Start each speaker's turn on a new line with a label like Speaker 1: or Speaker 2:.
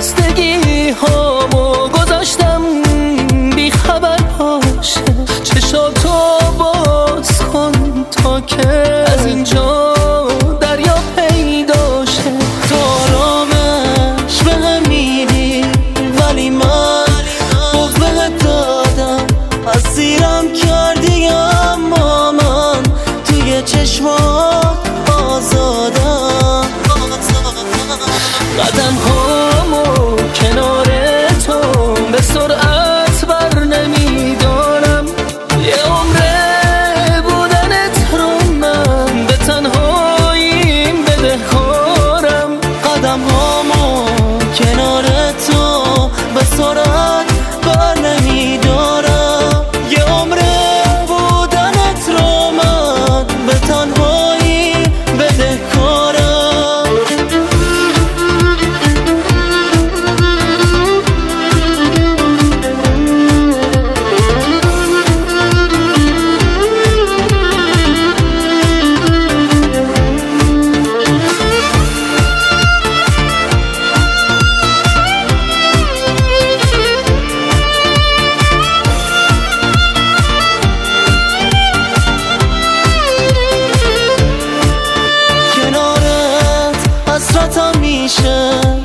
Speaker 1: خستگی هامو گذاشتم بی خبر باشه. چشاتو باز کن تا که از اینجا دریا پیدا شه. تو آرامش به هم میری ولی من بغض بهت دادم. اسیرم کردی اما من توی چشمات آزادم. قدم هامو کنار تو به سرعت بر نمیدارم. یه عمره بودنت رو من به تنهاییم بدهکارم. قدم هامو کنار تو به سرعت بر نمیدارم. یه عمره بودنت رو من به تنهایی بدهکارم. حسرتم میشه